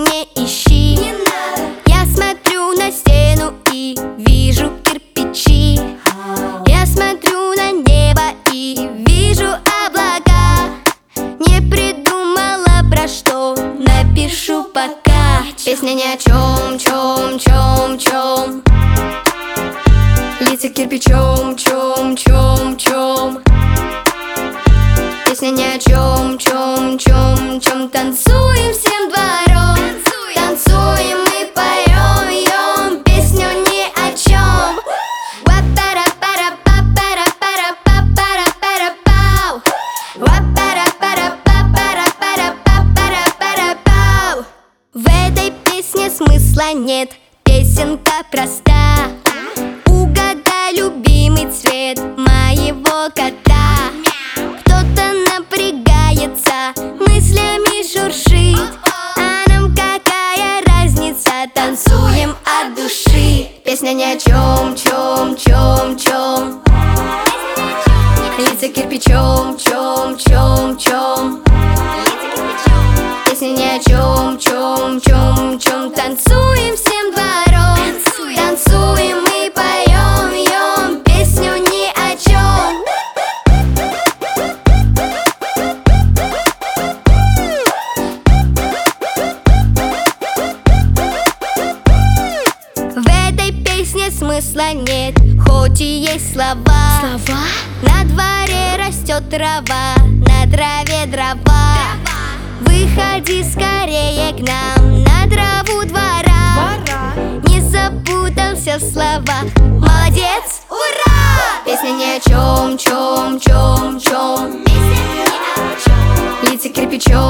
не ищи. Я смотрю на стену и вижу кирпичи. Я смотрю на небо и вижу облака. Не придумала, про что напишу пока. Песня ни о чем, чем. Лица кирпичом, чем. Песня ни о чем, чем. Танцуем всем двором. Танцуем и поем песню ни о чем. В этой песне смысла нет, песенка проста. Угадай любимый цвет моего кота. Кто-то напрягается, мыслями шуршит, а нам какая разница, танцуем от души. Песня ни о чем, чем. Лица кирпичом, чем. Песня ни о чем, чем. Танцуем всем двором. Танцуем и поем песню ни о чем. В этой песне смысла нет, хоть и есть слова. На дворе растет трава, на траве дрова. Выходи скорее к нам на траву двора. Не запутался в словах, молодец, ура! Песня ни о чем, чем. Лица кирпичом.